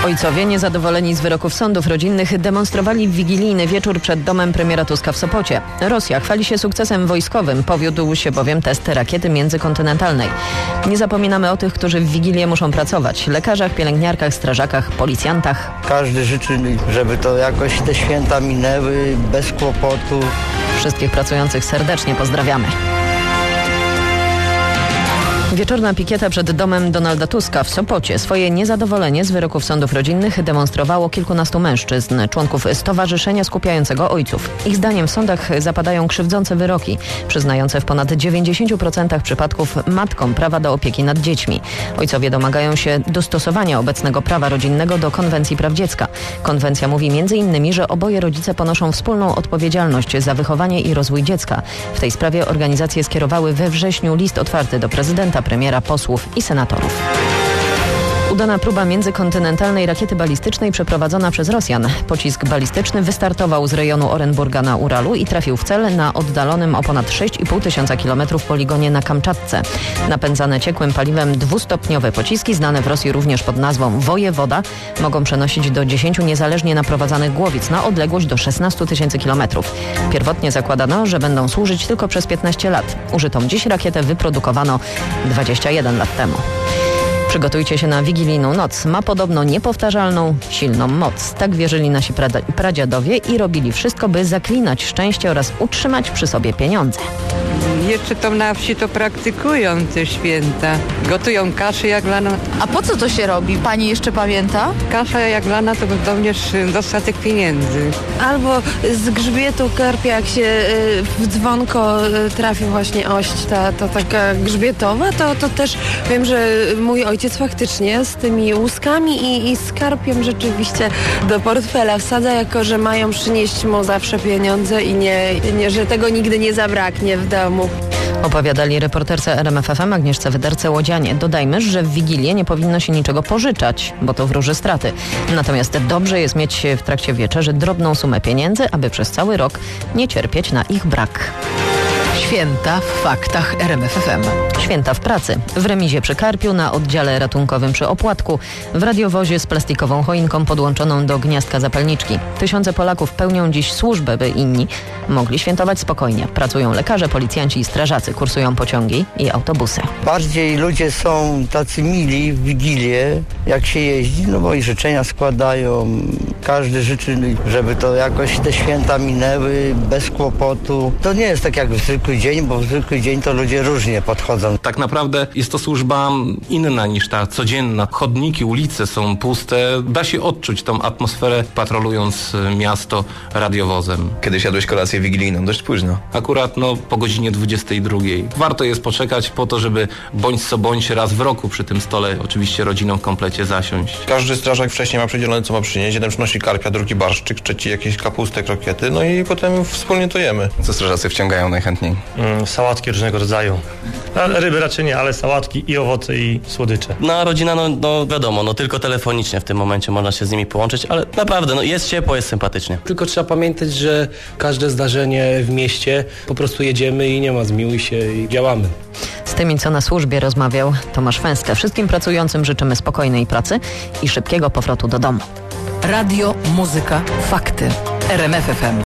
Ojcowie niezadowoleni z wyroków sądów rodzinnych demonstrowali w wigilijny wieczór przed domem premiera Tuska w Sopocie. Rosja chwali się sukcesem wojskowym, powiódł się bowiem test rakiety międzykontynentalnej. Nie zapominamy o tych, którzy w Wigilię muszą pracować. Lekarzach, pielęgniarkach, strażakach, policjantach. Każdy życzy, żeby to jakoś te święta minęły bez kłopotu. Wszystkich pracujących serdecznie pozdrawiamy. Wieczorna pikieta przed domem Donalda Tuska w Sopocie. Swoje niezadowolenie z wyroków sądów rodzinnych demonstrowało kilkunastu mężczyzn, członków stowarzyszenia skupiającego ojców. Ich zdaniem w sądach zapadają krzywdzące wyroki, przyznające w ponad 90% przypadków matkom prawa do opieki nad dziećmi. Ojcowie domagają się dostosowania obecnego prawa rodzinnego do Konwencji Praw Dziecka. Konwencja mówi m.in., że oboje rodzice ponoszą wspólną odpowiedzialność za wychowanie i rozwój dziecka. W tej sprawie organizacje skierowały we wrześniu list otwarty do prezydenta, premiera, posłów i senatorów. Udana próba międzykontynentalnej rakiety balistycznej przeprowadzona przez Rosjan. Pocisk balistyczny wystartował z rejonu Orenburga na Uralu i trafił w cel na oddalonym o ponad 6,5 tysiąca kilometrów poligonie na Kamczatce. Napędzane ciekłym paliwem dwustopniowe pociski, znane w Rosji również pod nazwą Wojewoda, mogą przenosić do 10 niezależnie naprowadzanych głowic na odległość do 16 tysięcy kilometrów. Pierwotnie zakładano, że będą służyć tylko przez 15 lat. Użytą dziś rakietę wyprodukowano 21 lat temu. Przygotujcie się na wigilijną noc. Ma podobno niepowtarzalną, silną moc. Tak wierzyli nasi pradziadowie i robili wszystko, by zaklinać szczęście oraz utrzymać przy sobie pieniądze. Jeszcze to na wsi to praktykują te święta. Gotują kaszę jaglaną. A po co to się robi? Pani jeszcze pamięta? Kasza jaglana to również dostatek pieniędzy. Albo z grzbietu karpia, jak się w dzwonko trafi właśnie ość, ta taka grzbietowa, to też wiem, że mój ojciec faktycznie z tymi łuskami i z karpiem rzeczywiście do portfela wsadza, jako że mają przynieść mu zawsze pieniądze i nie, że tego nigdy nie zabraknie w domu. Opowiadali reporterce RMF FM Agnieszce Wyderce-Łodzianie. Dodajmy, że w Wigilię nie powinno się niczego pożyczać, bo to wróży straty. Natomiast dobrze jest mieć w trakcie wieczerzy drobną sumę pieniędzy, aby przez cały rok nie cierpieć na ich brak. Święta w faktach RMF FM. Święta w pracy. W remizie przy Karpiu, na oddziale ratunkowym przy Opłatku, w radiowozie z plastikową choinką podłączoną do gniazdka zapalniczki. Tysiące Polaków pełnią dziś służbę, by inni mogli świętować spokojnie. Pracują lekarze, policjanci i strażacy, kursują pociągi i autobusy. Bardziej ludzie są tacy mili w Wigilię, jak się jeździ, no bo i życzenia składają. Każdy życzy, żeby to jakoś te święta minęły bez kłopotu. To nie jest tak jak w zwykły dzień, bo w zwykły dzień to ludzie różnie podchodzą. Tak naprawdę jest to służba inna niż ta codzienna. Chodniki, ulice są puste. Da się odczuć tą atmosferę, patrolując miasto radiowozem. Kiedyś jadłeś kolację wigilijną dość późno. Akurat po godzinie 22. Warto jest poczekać po to, żeby bądź co bądź raz w roku przy tym stole oczywiście rodziną w komplecie zasiąść. Każdy strażak wcześniej ma przydzielone, co ma przynieść. Jeden przynosi karpia, drugi barszczyk, trzeci jakieś kapustę, krokiety, no i potem wspólnie to jemy. Co strażacy wciągają najchętniej? Sałatki różnego rodzaju. Ryby raczej nie, ale sałatki i owoce i słodycze. Rodzina, wiadomo, tylko telefonicznie w tym momencie można się z nimi połączyć, ale naprawdę, jest ciepło, jest sympatycznie. Tylko trzeba pamiętać, że każde zdarzenie w mieście po prostu jedziemy i nie ma zmiłuj się i działamy. Z tymi, co na służbie, rozmawiał Tomasz Fęska. Wszystkim pracującym życzymy spokojnej pracy i szybkiego powrotu do domu. Radio, muzyka, fakty. RMF FM.